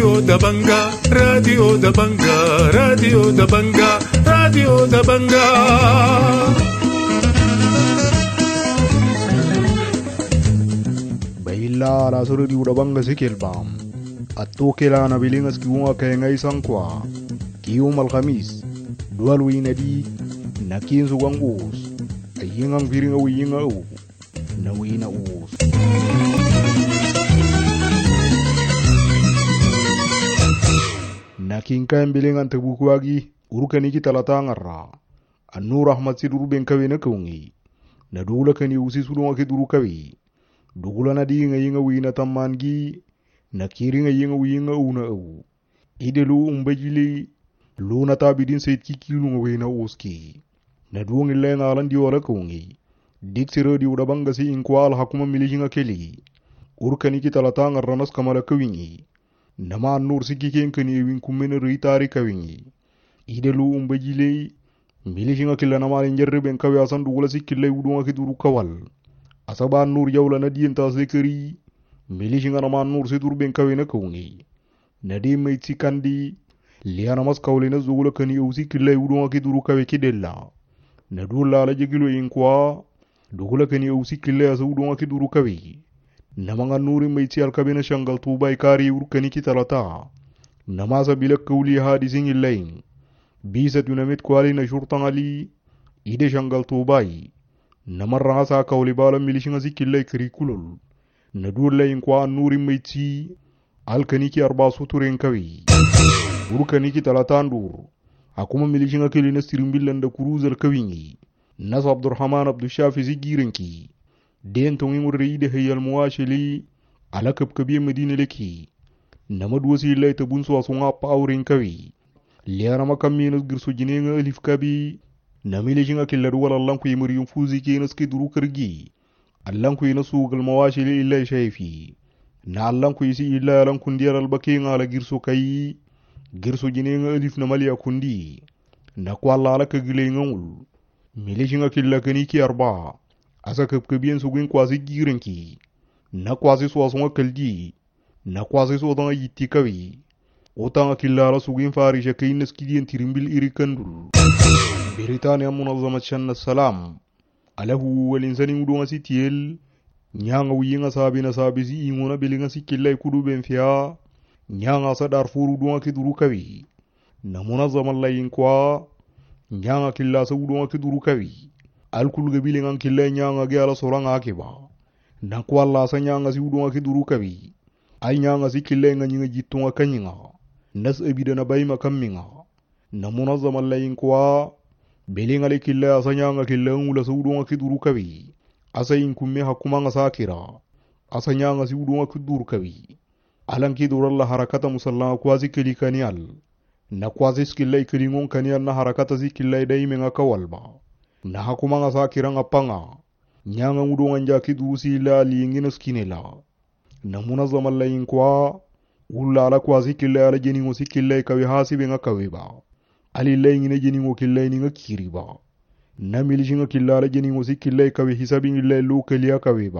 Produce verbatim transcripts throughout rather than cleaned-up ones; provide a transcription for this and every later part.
Radio Dabanga, Radio Dabanga, Radio Dabanga, Radio Dabanga. Baila la Radio Dabanga sikilbam. Atokela na bilingas kiunga kaya isang kwa. Kium Alhamis, dual winadi, na kinsu wang us. Ayingang viringa wiyinga u. Na wina us. Nakin kayan bilingan tabukuagi, urukani ki talatangarra. Anur Ahmad si duruben kawe na kaungi. Nadula kani usi sulunga ki duru kawe. Dugula na di nga yinga wina tamangi. Nakiri nga yinga wiyinga una u. Idelu umbajili. Luna tabidin sayid kikilu nga wina uski. Naduang ila nga alan di wala kaungi. Dik si radio dabanga si inkwal hakuma milijinga keli. Urukani ki talatangarra nas kamala kawingi. Nama nur sikiken kani ewin kumene ritari kawingi. Idelu umbajile. Milishinga kila nama linjarre ben kawe asan dugula sikile udunga kiduru kawal. Asaba nur jawla na dienta zekeri. Milishinga nama nur sidur ben kawe na kaungi. Nadi maitsi kandi. Liya namas kawle na zugula kani ewsi kile udunga kiduru kawe kidella. Nadula ala jegilo inkwa. Dugula kani ewsi kile asa udunga kiduru kawe. Namanga nuri maitsi alkabena shangal tuba ikari urkani kitalata. Namasa bilak kawli hadising ilayin. Bisa tunamit kwali na shurtan ali. Ide shangal tubai. Namarra sa kawli bala milishinga zikilay kurikulol. Nadula inkwa nuri maitsi. Alkani ki arba suturen kawi. Urkani kitalata ndur. Akuma milishinga kilina stirimbilanda kuruzal kawingi. Nas Abdurrahman Abdushafi zigirenki. Den tongi murri de hayal muwashili ala kabkabi medina leki namad wasi lay tabun so asunga pawrin kawi liara makamina girso jinenga alif kabi namile jinga killadu wala lanku yimuri fuzi kenas ki duru kargi allanku ina sugal mawashili illa shayfi na allanku yisi illa lanku ndiyar albakinga ala girso kai girso jinenga alif na maliya kundi na kwalla ala kagile ngul mile jinga killakani ki arba asa kabkabiyan sugin kwasi girenki na kwasi so asonga kaldi na kwasi so danga yitti kawi otanga killara sugin farisha kaynas kidiyan tirimbil irikandul Britania munazzamat shanna salam alahu wal insani udunga sitiyel nyanga wiyinga sabina sabisi ingona belinga sikillay kudu ben fiya nyanga sa darfur udunga kiduru kawi na munazzamal layin kwa nyanga killa sa udunga kiduru kawi alkul gabile ngan kille nyanga ge ala soranga akiba na kwalla sa nyanga si udunga kiduru kabi ay nyanga si kille ngan nyinga jitunga kanyinga nas ebida na bayma kamminga na munazzama layin kwa belinga le kille asa nyanga kille ngula sa udunga kiduru kabi asa inkumme hakuma nga sakira asa nyanga si udunga kiduru kabi alan kiduru alla harakata musallama kwazi kili kanial na kwazi skille kilingon kanial na harakata si kille daime nga kawalba na hakuma nga sakira nga panga nyanga udunga nja kidurusi la lingina skinela na munazzama layin kwa ulla ala kwazi kille ala jeningo si kille kawi hasibe nga kawiba ali layingine jeningo kille ni nga kiriba na milishinga kille ala jeningo si kille kawi hisabi ngile lokali ya kawiba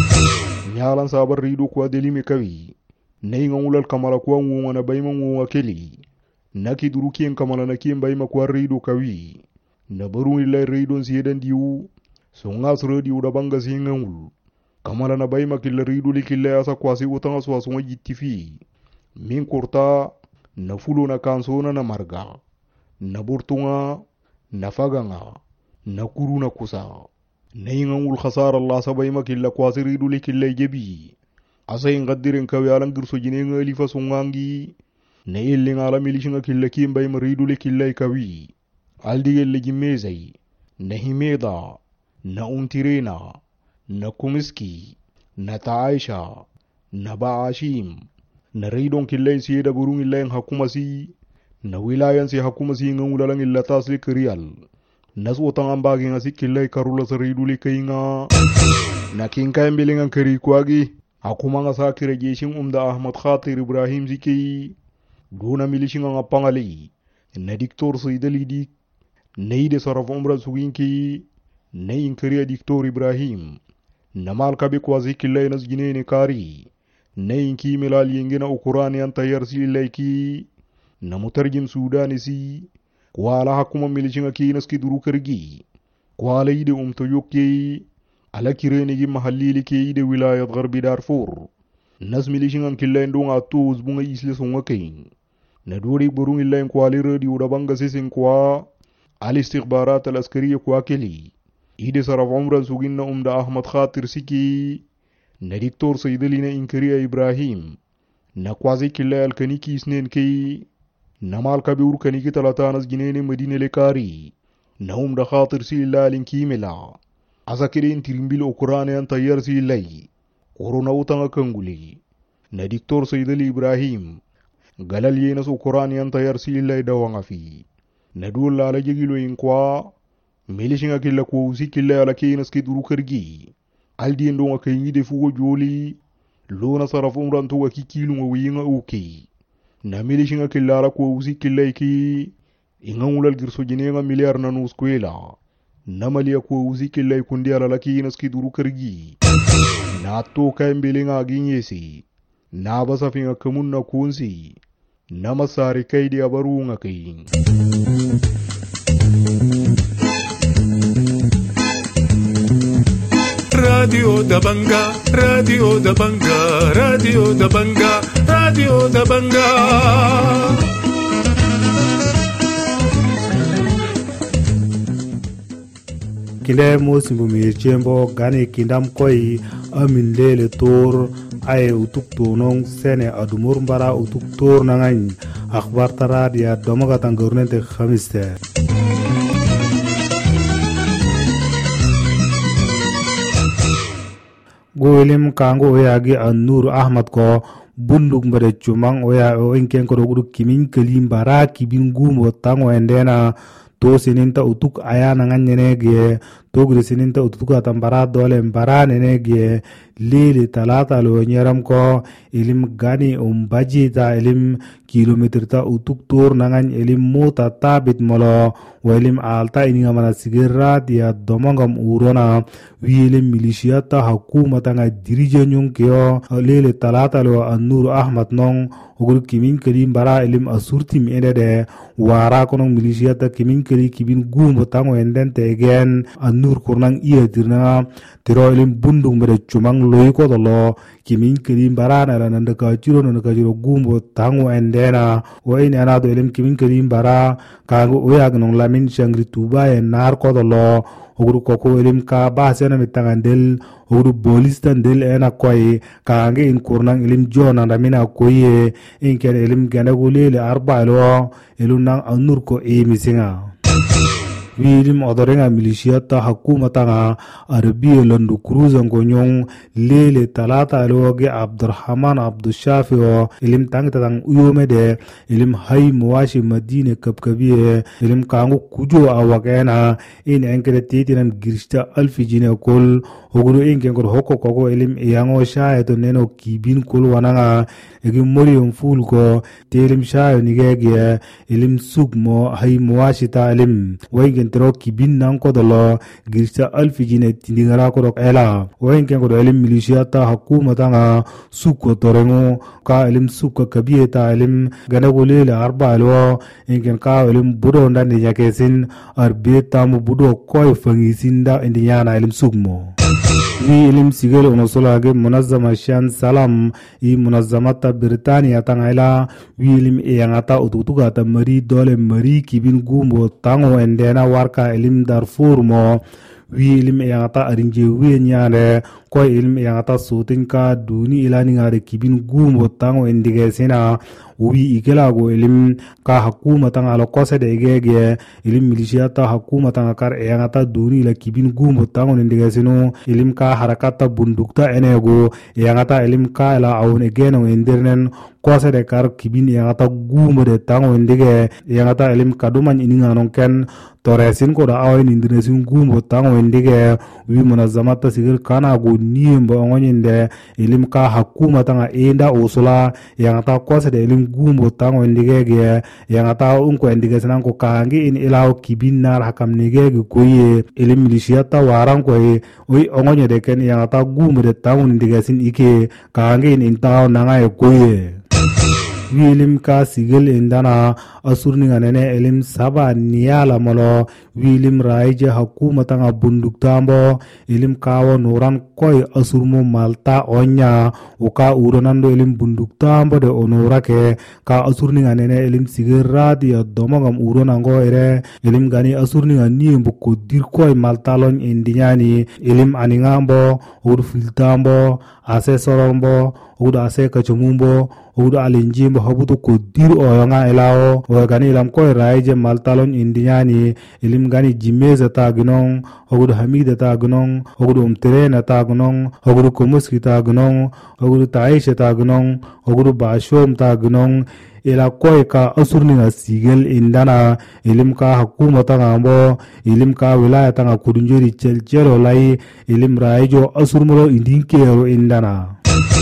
nyalan sabar rido kwa delime kawi na inga ulal kamala kwa ngunga na bayima ngunga keli na kiduru kien kamala na kien bayima kwa rido kawi na baru ilai reidon siyedan diu songas radio da banga singangul kamala na bayma killa ridu likilla asa kwasi utanga so asunga jittifi min kurta na fulo na kansona na marga na burtunga na faganga na kuru na kusa na ingangul khasara Allah sa bayma killa kwasi ridu likilla jebi asa ingadiren kawi alan girso jinenga alifa sungangi na illinga ala milishinga killa kim bayma ridu likilla kawi aldigel leji mezai na himeda na untirena na kumiski na taaisha na baashim na reidon killay siyeda burung illayin hakumasi na wilayan si hakumasi ngulalang illa tasli kriyal nas utang ambagi ngasi killay karula sa reiduli kayinga na kinkay mbilingan kari kwagi hakuma nga sa kirejeshin umda Ahmad Khatir Ibrahim ziki duna milishinga nga pangali na diktor saydali dik neyde saraf umra suginki neyin kariya diktor Ibrahim namal kabi kwazi killay nas jinene kari nayin kimilal yengena ukurani anta yarsi laiki na mutarjim sudani si kwala hakuma milichinga kinas ki duru kargi kwala ide umto yokke ala kireni gi mahallili ke ide wilayat gharbi darfur nas milichinga killa ndunga tuz bunga isle songa kain na duri burung illa kwali radio da banga sisin kwa al istikhbarat al askariya kwa keli ide saraf umran suginna umda ahmad khatir siki na diktor sayyidalina inkariya ibrahim na kwazi killa al kaniki isnen kai na malka bi urkaniki talatanas ginene madina lekari na umda khatir si illa linkimila azakirin tirimbil ukurane an tayyar si illai korona utanga kanguli na diktor sayyidali ibrahim galal yenas ukurane an tayyar si illai dawanga fi na dula ala jegilo inkwa milishinga killa ko usi killa ala kinas ki duru kargi aldi ndonga kayni de fugo joli lona saraf umran to ki kilunga winga uki na milishinga killa ala ko usi killa iki ingangulal girso jinenga miliar na nuskwela na maliya ko usi killa kundi ala kinas ki duru kargi na to kay mbelinga ginyesi na basafinga kamunna kunsi na masari kaidi abarunga kai Radio da Banga, Radio da Banga, Radio da Banga, Radio da Banga. Kile musimbu mirchembo gani kindam koi amin lele tor ay utuk tonong sene adumur mbara utuk tor nangan akhbar taradia domaga tangurnente khamiste. Goilim kango oyagi An-Nur Ahmad ko bunduk mbere chumang oya o inken ko rugu kimin kelim bara kibin gumo tango endena to sininta utuk aya nangan nenege to gure sininta utuk atambara dole mbara nenege lili talata lo nyeram ko ilim gani umbaji ta ilim kilometer ta utuk tur nangan ilim mota tabit molo walim alta ininga mana sigera dia domangam urona wilim milisia ta hakuma tanga dirije nyung kyo lili talata lo An-Nur Ahmad nong ogur kimin kelim bara ilim asurti mi edede wara konong milisia ta kimin keli kibin gumo tango endente again An-Nur kurnang iya dirna tiro ilim bundung mere chumang loy ko dolo kimin kelim bara na nanda ka chiro nanda ka chiro gumo tango endena o ini anado ilim kimin kelim bara kango oyag nong lamin shangri tuba e nar ko dolo oguru koko ilim ka bahasena mitangandel oguru bolistan del ena koy kange in kurnang ilim jona ndamina koye inken ilim ganagulele arba lo ilunang An-Nur ko e misinga wilim odorenga milisia ta hakuma tanga arabiya landu kruzan gonyong lele talata loge Abdurrahman Abdushafi o ilim tang tang uyomede ilim hay muwashi madine kapkabiye ilim kangu kujo awagena in enkere titinan girsta alfijine kol oguru inken ko hokko koko ilim yango shaye to neno kibin kol wananga egi morium ful ko telim shaye nigege ilim sugmo hay muwashi ta ilim waygen tro kibin nan ko dolo girsta alfijine tindingara ko ela waygen ko ilim milisia ta hakuma tanga sukko torengo ka ilim sukko kabiye ta ilim ganagolele arba alwa inken ka ilim budo ndande yakesin arbe tamu budo koy fangisinda indiyana ilim sugmo wi ilim sigel onosolage munazzama shan salam i munazzamata Britania tangaila wi ilim eyangata ututuga ta mari dole mari kibin gumbo tango endena warka ilim Darfur mo wi ilim eyangata arinje wi nyane ko ilim eyangata sotinka duni ilani ngare kibin gumbo tango endige sena wi ikelago ilim ka hakuma tanga lo kose de gege ilim milisia ta hakuma tanga kar eyangata duni la kibin gumbo tango endige seno ilim ka harakata bundukta enego eyangata ilim ka la awon egeno endernen kose de kar kibin eyangata gumbo de tango endige eyangata ilim kaduman ininga nonken toresin ko da awon indinesin gumbo tango endige wi munazzamata sigir kana go niembo ngonyinde ilim ka hakuma tanga enda usula eyangata kose de ilim gumo tango ndigege yang ata unko ndige sanan ko kangi in ilaw kibin nar hakam nigege koye elim milisiata waran ko e oi ongonye de ken yang ata gumo de tango ndige sin ike kangi in taw nanga e koye wilim ka sigel indana asurni nganene elim saba niyala molo wilim raije hakuma tanga bunduk tambo elim kawo nuran koy asurmo malta onya uka uronando elim bunduk tambo de onorake ka asurni nganene elim sigel radi domogam uronango ere elim gani asurni ngani mboko dir koy malta lon indinyani elim aningambo ur filtambo ase sorombo ur ase kachumumbo uda alinjimbo habuto ko dir oyonga elao o gani lam ko raije maltalon indiani ilim gani jimeza ta gnong ogudo hamida ta gnong ogudo umterena ta gnong ogudo komuski ta gnong ogudo taisha ta gnong ogudo bashom ta gnong ila koy ka asurni na sigel indana ilim ka hakuma ta ngambo ilim ka wilaya ta kudunjori chelchelo lai ilim raijo asurmuro indinkero indana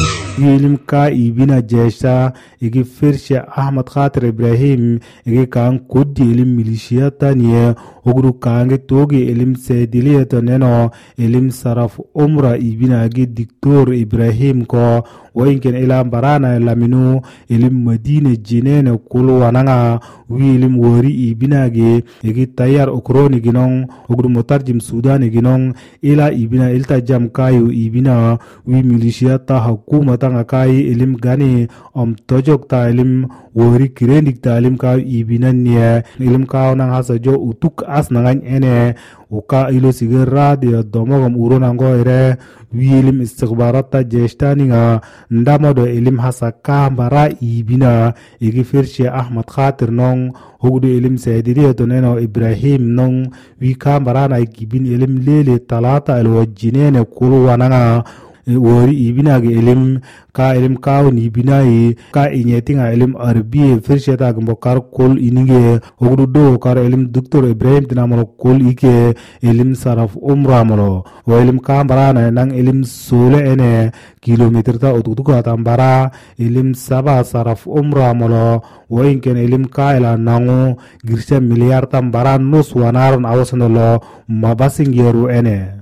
ilim ka ibina jesha igi firshe Ahmad Khatir Ibrahim igi kan kodi ilim milishiyata niye oguru kange togi ilim sediliyata neno ilim saraf umra ibina igi diktor Ibrahim ko wainken ila barana laminu ilim madina jinene kulu wananga wi ilim wori ibina gi igi tayar okroni ginong oguru motarjim Sudan ginong ila ibina ilta jam kayu ibina wi milishiyata hakuma tanga kai ilim gani om tojok ta ilim wori kirendik ta ilim ka ibina niya ilim ka nang hasa jo utuk as nangan ene uka ilo sigera de domogam uronango ere wi ilim istikhbarata jeshtani nga ndamo do ilim hasa ka bara ibina igi firshe Ahmad Khatir nong hugdu ilim sediriya to neno Ibrahim nong wi ka bara na igibin ilim lele talata alwajinene kulu wananga wori ibina ge ilim ka ilim kaw ni binai ka inyetinga ilim arbi firsheta gbo kar kol ininge ogdu do kar ilim doktor Ibrahim dinamoro kol ike ilim saraf umra molo wa ilim ka barana nang ilim sole ene kilometer ta otutu ka tambara ilim saba saraf umra molo wa inken ilim ka ila nangu girsha miliar tambara nus wanaron awsonolo mabasingeru ene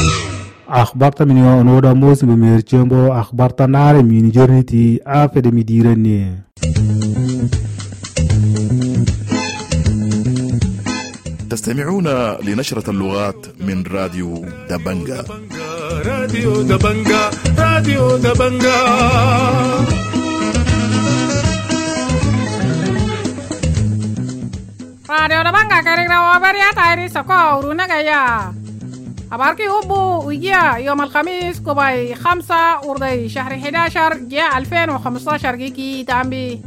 akhbar ta minyo onoda mos be merchembo akhbar ta nare mini jorniti afede midirani تستمعون لنشرة اللغات من راديو دبنجا راديو دبنجا راديو دبنجا راديو دبنجا كارينا وبريا تايري سكو رونا جايا أباركي أبو ويجيا يوم الخميس كوباي خمسة وردي شهر أحد عشر جاء ألفين وخمسة عشر جيكي تامبي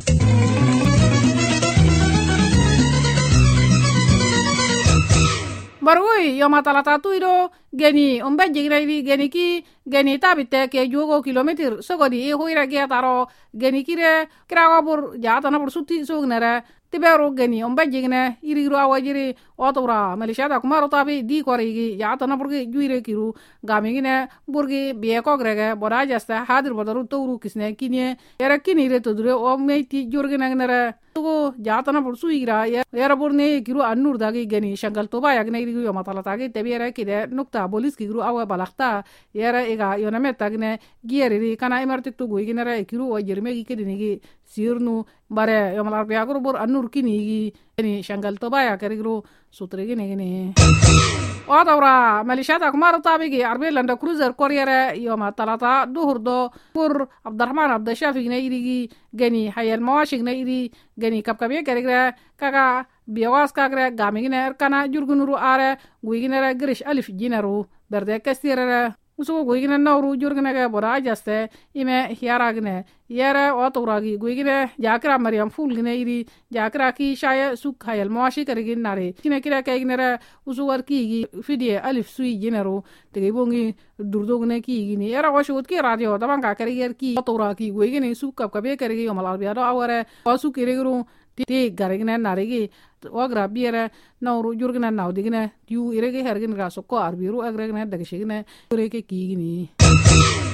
baruy yo matalata tuido geni umbe jigrayri geni ki geni tabite ke jogo kilometer sogodi e hoira ge taro geni kire krawa bur jata na bur sutti sognere tiberu geni umbe jigne iriru awajiri otora malishada kumaro tabi di korigi jata na burgi juire kiru gamingine burgi biye kogrege bora jasta hadir bodaru touru kisne kinye era kinire todure o meiti jurgina nere tugo jata na bur suigra era burne kiru annur dagi geni shangal toba yagne iriru yo matalata ge tebere kide nukta bolis kiru awa balakta era ega yoname tagne gieriri kana emertik tugo iginere kiru o jerme gi kedinigi sirnu bare yo malar biagru bur annur kinigi ni shangal toba ya kerigru sutregi negini odawra malishata kumar tabigi arbe landa cruiser courier yo matalata duhurdo bur abdurrahman abdashafi ne irigi geni hayal mawashig ne iri geni kapkabe kerigra kaga biawas kagre gamigine kana jurgunuru are guiginere grish alif jinaru berde kastirere usugo guigine nawru jurginege bora jaste ime hiaragne yere oturagi guigine jakra maryam fulgine iri jakra ki shaya suk hayal mawashi karigin nare kine kira kaignere usuwar ki fidie alif sui jinaru tege bongi durdogne ki gini era washut ki radio tabanga kariger ki oturagi guigine suk kapkabe karigi yomal biado aware wasu kirigru ti garigine narigi wagra biere nawru jurgina nawdigine yu irege hergin ga sokko arbiru agregine dagshigine ureke kigini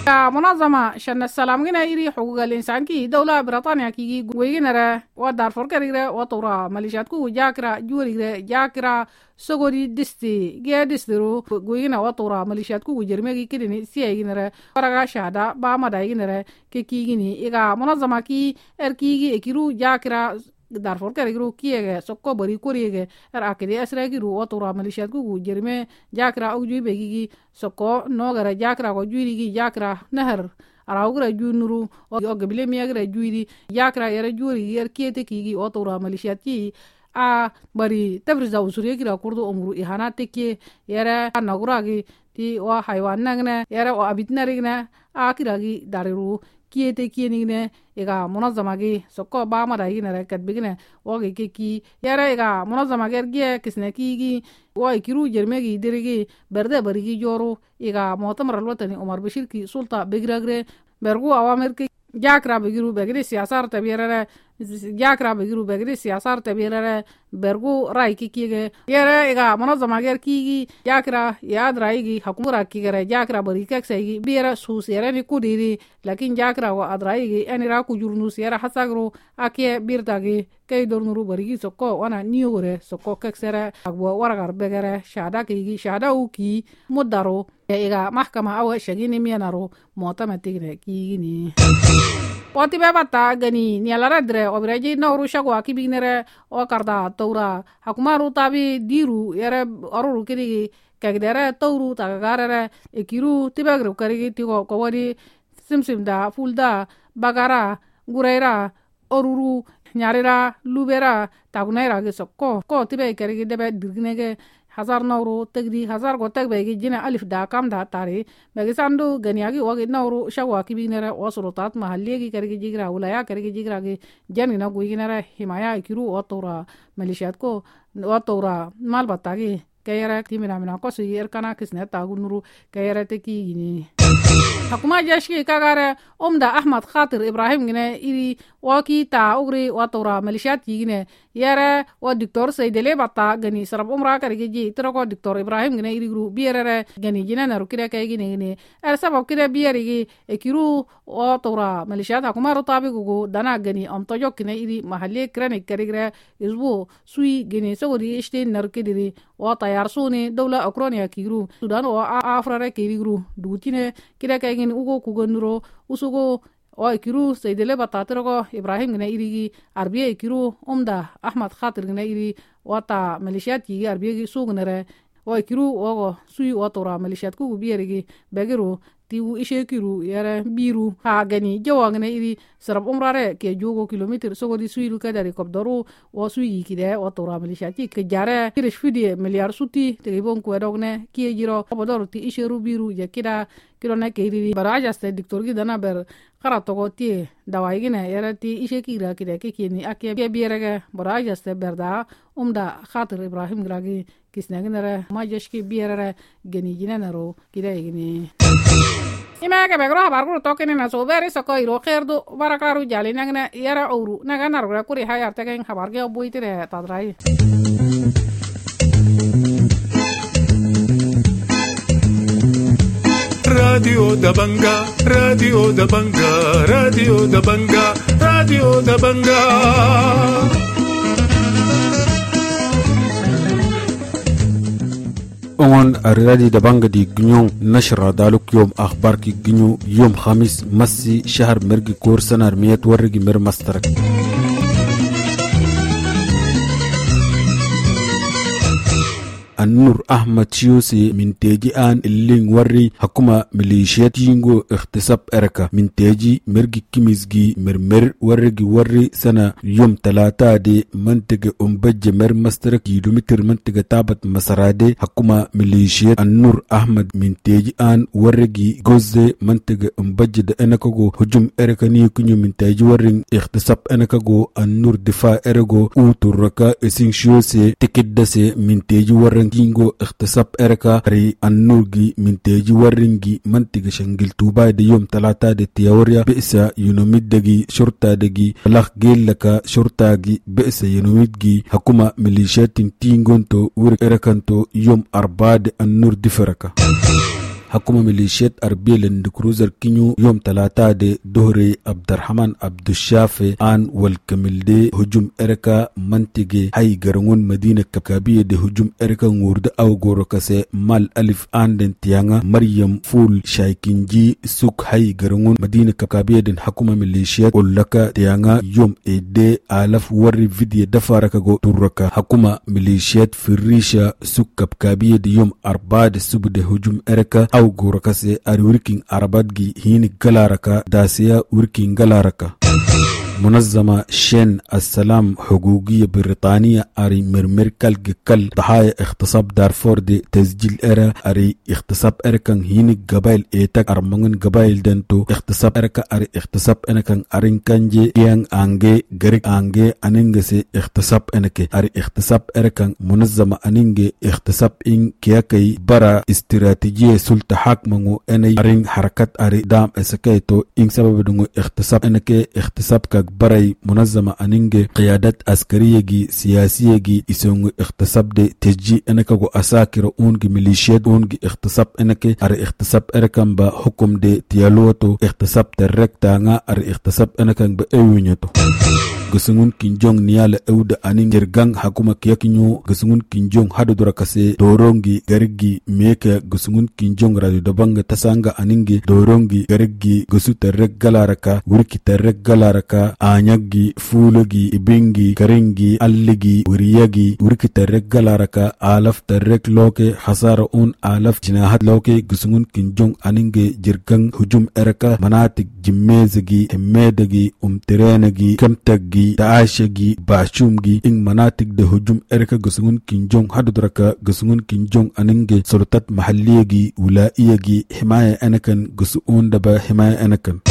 منظمة شن السلام جنا إيري حقوق الإنسان كي دولة بريطانيا كي ويجنا ودارفور كريرة وطورا ماليشيات كو جاكرا جوري جاكرا سوغوري دستي جا دسترو ويجنا وطورا ماليشيات كو جرمي كيدني سي جنا ورغا شادا با مادا جنا كي كي جني إيغا منظمة كي إركيجي إكيرو جاكرا دارفور كريرو كيغا سوكو بري كوريغا اراكدي اسراغيرو وطورا ماليشيات كو جرمي جاكرا اوجوي بيغي سوكو نوغرا جاكرا كو جويريغي جاكرا نهر arawgra junuru o gabile miagra juidi yakra yara juri yer kiete kigi otora malishati a bari tabriza usuri gira kurdo umru ihana teke yara naguragi ti wa haywan nagne yara o abitnarigna a kiragi dariru kiete kienine ega munazamagi sokko ba madaigi nare kadbigine oge keki yara ega munazamagi ergie kisne kigi wa ikiru jermegi dirigi berde barigi joro ega motamar alwatani Umar Bashir ki sulta begragre bergu awamir ki jakra begiru begri siyasar tabirare jakra begiru begri siyasar tabirare bergu rai kikige yara ega munazama ger kigi jakra yad raigi hakumura kigere jakra bari keksegi bira sus yara ni kudiri lakin jakra wa adraigi enira ku jurnus yara hasagro ake birdagi kay dornuru barigi sokko wana niore sokko keksere agbo waragar begere shada kigi shada uki mudaro ega mahkama awa shagini mianaro motametigre kigini poti bebata gani nialara dre obreji nauru shagwa kibignere o karda tawra hakumaru tabi diru yere oruru kiri kagdere tawru tagagarere ekiru tibagru karigi tigo kowari simsimda fulda bagara gureira oruru nyarira lubera tagunaira ge sokko ko tibe karigi debe dirgnege hazar nauru tagdi hazar go tagbe gi jina alif da kam da tare bagi sandu ganiagi wagi nauru shagwa kibignere wasulutat mahalli gi karigi jigra ulaya karigi jigra gi janina guiginere himaya ikiru otora malishiyat ko otora malbatagi kayara timina mina ko si erkana kisne tagunuru kayara teki gini hakuma jashki kagare umda Ahmad Khatir Ibrahim gine iri waki ta ugri watora malishiyat gine yara wa Dr. Saidele bata gani sarab umra karigi ji troko Dr. Ibrahim gine iri gru bierere gani jina naru kire kay gine gine er sabab kire bierigi ekiru watora malishiyat hakuma rotabi gugu dana gani amtojok gine iri mahalle kranik karigre izbu sui gine sogori ishte naru kidiri wa tayarsuni dawla Ukraina kiru Sudan wa afrare kirigru dutine kire kay gine ugo kugonuro usugo o ikiru Saidele batatroko Ibrahim gine irigi arbiya ikiru umda Ahmad Khatir gine iri wata malishiyat gi arbiya gi sugnere o ikiru ogo sui watora malishiyat ku bierigi begiru tiwu ishe kiru yere biru ha gani jawa gine iri sarab umrare ke jogo kilometer sogodi sui lu kadari kopdoru o sui kide watora malishiyat ke jare kirish fidi miliar suti te bon ku edogne ki jiro obodoru ti ishe ru biru je kida kilo na ke iri baraja ste diktor gi dana ber karatogo ti dawai gine yere ti ishe kira kide ke kini ake ke bierege baraja ste berda umda Khatir Ibrahim gragi kisne ginere majeshki bierere geni jinenero kide gini ima ke begro habar guru tokene na so beri soko iro kherdu barakaru jali nagne yara ouru naga nargra kuri hayar tegen habar ge obuitire tadrai Radio Dabanga, Radio Dabanga, Radio Dabanga, Radio Dabanga. on الرادي دبانغ دي جنيون نشر دالوك يوم أخبار كي جنيو يوم خميس مسي شهر مرقي كور سنة رميات ورقي مر مسترك النور أحمد شيوسي من تيجي آن اللين وري حكومة ميليشيات ينغو اختصاب إركا من تيجي مرقي كميزجي مرمر ورقي وري سنة يوم تلاتة دي منطقة أمبج مر مسترك يلومتر منطقة تابت مسرادي حكومة ميليشيات النور أحمد من تيجي آن ورقي غوزي منطقة أمبج دا انكاغو هجوم إركا نيوكنيو من تيجي ورين اختصاب انكاغو النور دفاع إرغو اوتو ركا اسين شيوسي تكدسي من تيجي ورين kingo اختصاب إركا ري النورجي من تيجي ورنجي منطقة شنجل توبا دي يوم تلاتة دي تيوريا بئسا ينوميد دي شرطة دي لخ جيل لكا شرطة دي بئسا ينوميد دي حكومة ميليشيات تينغونتو ورك إركانتو يوم أربعة دي النور دي فركا حكومة ميليشيات أربية لند كروزر كينيو يوم ثلاثة دي دهري عبد الرحمن عبد الشافي آن والكمل دي هجوم إركا منتجي هاي غرنون مدينة كبكابية دي هجوم إركا ngurd أو غوركاسي مال ألف آن دين تيانا مريم فول شايكينجي سوك هاي غرنون مدينة كبكابية دين حكومة ميليشيات ولكا تيانا يوم إيدي آلاف وري فيديو دفاركا غو توركا حكومة ميليشيات فريشا سوك كبكابية دي يوم أربعة دي سوب دي هجوم إركا أو غوركاسي أري وركين عربات هيني غلاركا داسيا وركين غلاركا منظمة شين السلام حقوقية بريطانية أري مرمر كالج كال ضحايا اغتصاب دارفور دي تسجيل إرا أري اغتصاب إركان هيني قبائل إيتاك أرمانن قبائل دنتو اغتصاب إركا أري اغتصاب إنكان أرين كانجي إيان آنجي غريك آنجي أنينجسي اغتصاب إنكي أري اغتصاب إركان منظمة أنينجي اغتصاب إن كياكي برا استراتيجية سلطة حاكمانو إني أرين حركات أري دام إسكايتو إن سبب دونو اغتصاب إنكي اغتصاب كاك برای منظمة أنينجي قيادات عسكرية جي سياسية جي يسونغ اغتصاب دي تجي انكاغو أساكر اونغي ميليشيات اونغي اغتصاب انكي ار اغتصاب اركان با حكم دي تيالوتو اغتصاب ترك تانا ار اغتصاب انكان با ايوينيتو Gesungun kinjong niala euda aning jergang hakuma kiyakinyo gesungun kinjong hadu durakase dorongi garigi meka gesungun kinjong radio dabanga tasanga aningi dorongi garigi gesu terrek galaraka wuriki terrek galaraka anyagi fulogi ibingi karingi alligi wuriyagi wuriki terrek galaraka alaf terrek loke hasara un alaf jinahat loke gesungun kinjong aningi jergang hujum eraka manatik jimmezegi hemmedegi umterenegi kamtagi taashagi bashumgi ing manatik de hujum erka gusungun kinjong hadudraka gusungun kinjong aninge sultat mahalliyagi wilaiyagi himaya anakan gusuun daba himaya anakan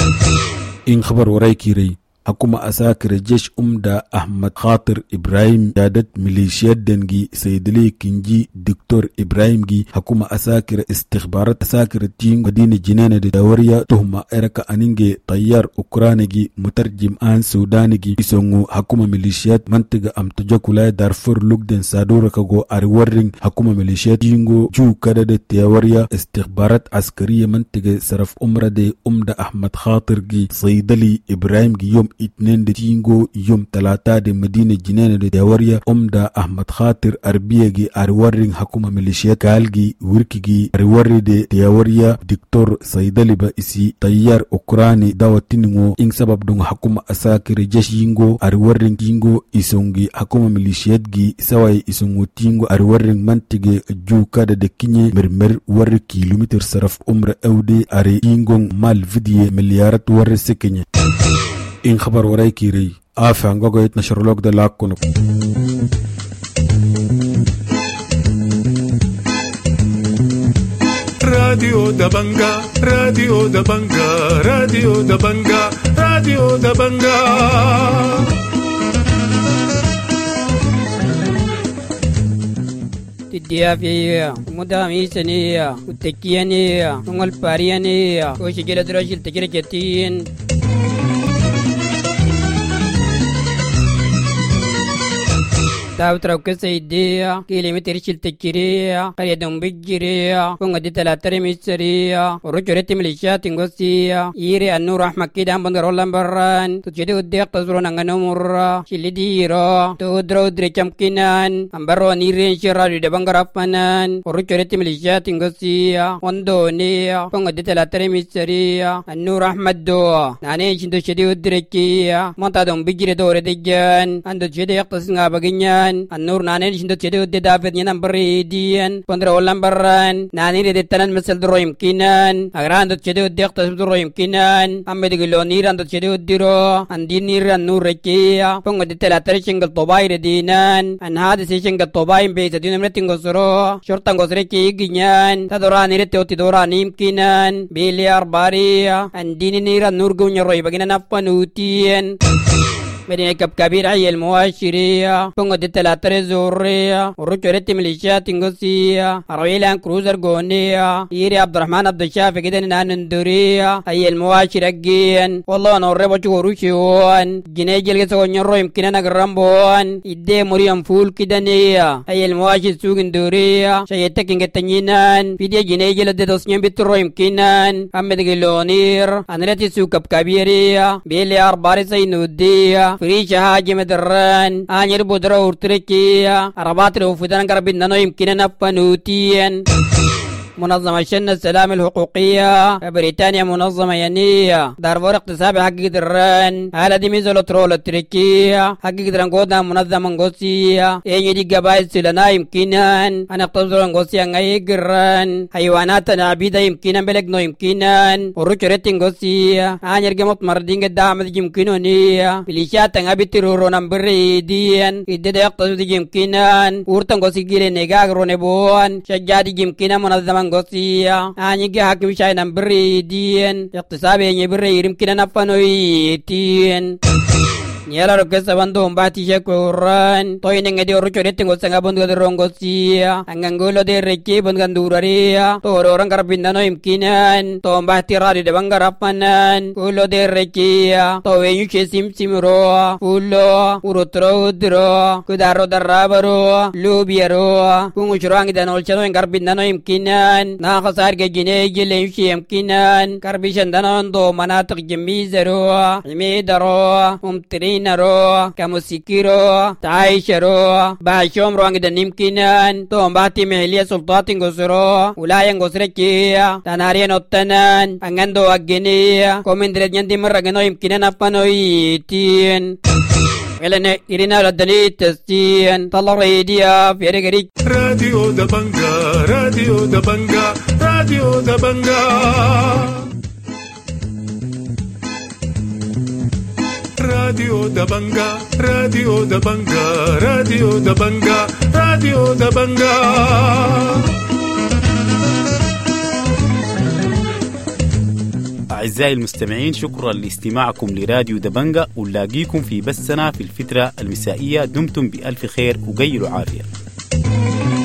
ing khabar waraykiri حكومة أساكر الجيش أمدا أحمد خاطر إبراهيم جادت ميليشيات دنجي سيدلي كنجي دكتور إبراهيم جي حكومة أساكر استخبارات أساكر التين مدينة جنانة دورية تهمة إركا أنينجي طيار أوكرانيجي مترجم آن سودانيجي يسونغو حكومة ميليشيات منطقة أمتجاك ولاية دارفور لوكدن سادورة كغو أريورين حكومة ميليشيات جينغو جو كدد تيوريا استخبارات عسكرية منطقة صرف أمرا دي أمدا أحمد خاطر جي سيدلي إبراهيم جي يوم اتنين دي تينغو يوم تلاتة دي مدينة جنانة دي دوريا أمدا أحمد خاطر أربية جي أريورين حكومة ميليشيات كالجي وركي جي أريوري دي دوريا دكتور سيدلي بإسي طيار أوكراني داوتينغو إن سبب دون حكومة أساكر جيش ينغو أريورين تينغو إسونغي حكومة ميليشيات جي سواي إسونغو تينغو أريورين منتجي جو كادا دي كيني مرمر ور كيلومتر صرف أمر أودي أري تينغو مال فيديو مليارات ور سكيني إن خبر وراي كيري آفا نغوغو يتنشر لوك دا لاكونو راديو دبنجا راديو دبنجا راديو دبنجا راديو دبنجا تديافيا مدامي سنيا وتكيانيا ونغل باريانيا وشجلة رجل تجرجتين تاوتراو كسيديا كيلومتر شلتكيريا قريدهم بجريا ونغدي تلاتري ميسريا ورجورتي مليشيات انغوسيا يري النور احمد كيدان بندرولان بران تجدي الديق تزرون انغنمورا شلديرا تودرو دريكم كينان امبرو نيرين شراري دبنغرافنان ورجورتي مليشيات انغوسيا وندونيا ونغدي تلاتري ميسريا النور احمد دو ناني شندو شدي الدريكيا منتادهم بجري دور ديجان اندو شدي يقتصنغا بغنيا النور نانين شندو تشدو دي دافد ينام بريدين بندر اولان بران نانين دي تنان مثل درو يمكنان اغران دو تشدو دي اقتصب درو يمكنان امي دي قلو نيران دو تشدو درو اندين نيران نور ركيا فنغ دي تلاتر شنگل طوباي ردينان ان هذا سي شنگل طوباي مبيسة دينا مرتين غسرو شرطان غسركي يجنان تدوران نيرتو تدوران يمكنان بيلي ارباريا اندين نيران نور قوني روي بغينا نفنوتين مدينة كبكبير هي المؤشرية بونغو دي تلاتري زورية ورجوريتي ميليشيات انغوسية أرويلان كروزر غونية يري عبد الرحمن عبد الشافي كده ناندورية هي المؤشرة جين والله نوري بوشو روشيوان جنيه جلقة سوى نيرو يمكن نقرمبوان إدي مريم فول كده نية هي المؤشر سوق اندورية شايتك انك تنينان فيديو جنيه جلد دوسنين بترو يمكنان أمد غلونير أنرتي سوق كبكبيرية بيلي أرباري سينودية فريشة هاجي مدران آنير بودرو ورتركية أربات روفدان قربين نانو يمكن نفنوتين منظمة شن السلام الحقوقية بريطانيا منظمة ينية دارفور اقتصابي حق دران هذا دي ميزولو ترول التركية حق دران قودا منظمة نغوسية ايه دي قبائل سلنا يمكنان انا اقتصر نغوسية نغاية قران حيوانات نعبيدة يمكنان بلقنو يمكنان وروشوريت نغوسية آنير جمط مردين قدامة يمكنونية بليشات نغابي ترورو نمبريدين إدد اقتصر يمكنان ورطن غوسي جيلي نغاق رونبوان شجادي يمكنان منظمة غوسيا اني جه حكم شاي نمبري دين اقتصابي يبري يمكن نفنويتين Nyala rokesa bantu mbati shekuran toy nengedi orucho rete ngosanga bondu rongosia angangolo de reke bonganduraria to orang karabinda no imkinan to mbati radi de bangarapanan kulo de rekia to wenyu chesim simro ulo urutro udro kudaro darabaro lubiaro kunguchrangi danol chano engarbinda no imkinan na khasar ge gine gele yushi imkinan karbishan danon do manatik jemizero imidaro umtri naro kamusikiro taishero bashom roang da nimkinan to mbati mehliya sultati ngosro ulaya ngosrekia tanariya nottanan angando agenia komendre nyandi maragano imkinan apano itin Elene irina ladani testian talaridia ferigari Radio da Banga Radio da Banga Radio da Banga Radio da Banga, Radio da Banga, Radio da Banga, Radio da Banga. أعزائي المستمعين، شكرا لاستماعكم لراديو دبنجا، ونلاقيكم في بثنا في الفترة المسائية. دمتم بألف خير وقيلوا عافية.